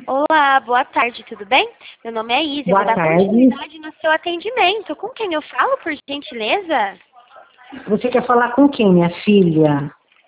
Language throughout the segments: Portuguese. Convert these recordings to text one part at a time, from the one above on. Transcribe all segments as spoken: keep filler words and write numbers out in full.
Olá, boa tarde, tudo bem? Meu nome é Isa, eu Boa vou dar tarde. continuidade no seu atendimento. Com quem eu falo, por gentileza? Você quer falar com quem, minha filha?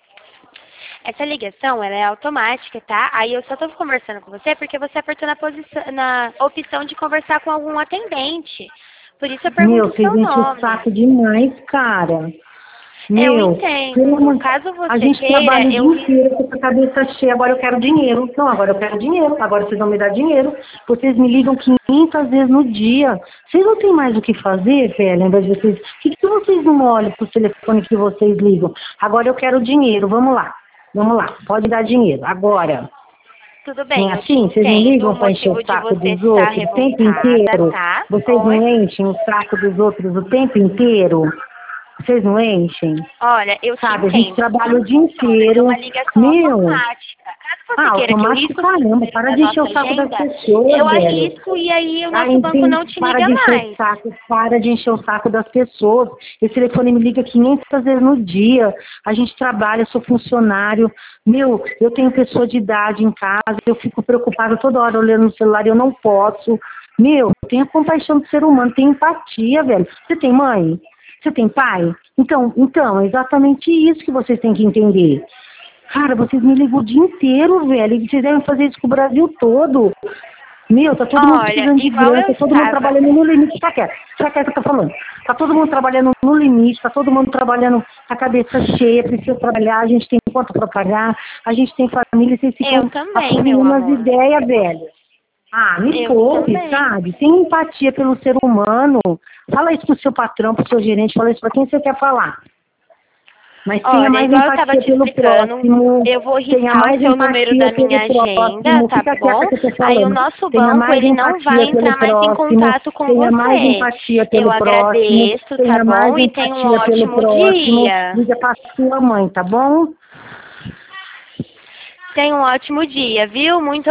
Essa ligação, ela é automática, tá? Aí eu só tô conversando com você porque você apertou na, posição, na opção de conversar com algum atendente. Por isso eu pergunto Meu, o vocês seu enchem o nome. saco demais, cara. Eu Meu, pelo entendo. amor... Caso A você gente queira, trabalha o dia eu... inteiro com a cabeça cheia, agora eu quero dinheiro. Não, agora eu quero dinheiro, agora vocês vão me dar dinheiro. Vocês me ligam quinhentas vezes no dia. Vocês não têm mais o que fazer, velho, ao invés de vocês... Por que, que vocês não olham pro telefone que vocês ligam? Agora eu quero dinheiro, vamos lá. Vamos lá, pode dar dinheiro, agora. Tudo Não é bem, eu te assim? Vocês não entendo. O ligam para encher o motivo de saco você dos estar outros o tempo revoltada, inteiro? tá? Vocês Oi? não enchem o saco dos outros o tempo inteiro? Vocês não enchem? Olha, eu te Sabe, a gente entendo. trabalha Tudo o dia funciona, é inteiro. uma ligação Meu, automática. Caso você ah, queira que eu automático risque o seu caramba, número para da de encher nossa o saco das agenda, eu pessoas, velho. arrisco e aí o Ah, nosso banco enfim, não te para liga de encher o mais. saco, para de encher o saco das pessoas. Esse telefone me liga quinhentas vezes no dia. A gente trabalha, eu sou funcionário. Meu, eu tenho pessoa de idade em casa, eu fico preocupada toda hora olhando no celular, eu não posso. Meu, tenha compaixão do ser humano, tenha empatia, velho. Você tem mãe? Você tem pai? Então, então, é exatamente isso que vocês têm que entender. Cara, vocês me ligam o dia inteiro, velho, e vocês devem fazer isso com o Brasil todo. Meu, tá todo mundo Olha, precisando de igual grana, eu tá todo mundo estava. trabalhando no limite. Tá quieto, tá quieto que eu tô falando. Tá todo mundo trabalhando no limite, tá todo mundo trabalhando com a cabeça cheia, precisa trabalhar, a gente tem conta pra pagar, a gente tem família, vocês Eu ficam também, meu apurrinhando as amor. ideias, velho. Ah, me Eu poupe, também. sabe? Tem empatia pelo ser humano. Fala isso pro seu patrão, pro seu gerente, fala isso pra quem você quer falar. Mas tenha Olha, mais igual eu estava empatia te pelo explicando, próximo, eu vou tenha riscar o mais seu número empatia da pelo minha agenda, próximo, tá fica bom? quieta que eu tô Aí o falando, nosso tenha banco, mais ele não vai empatia pelo entrar mais em próximo, contato com tenha mais você. empatia Eu pelo próximo, agradeço, tá tenha mais bom? E tenha um empatia pelo ótimo próximo, dia. liga pra sua mãe, tá bom? Tenha um ótimo dia, viu? Muito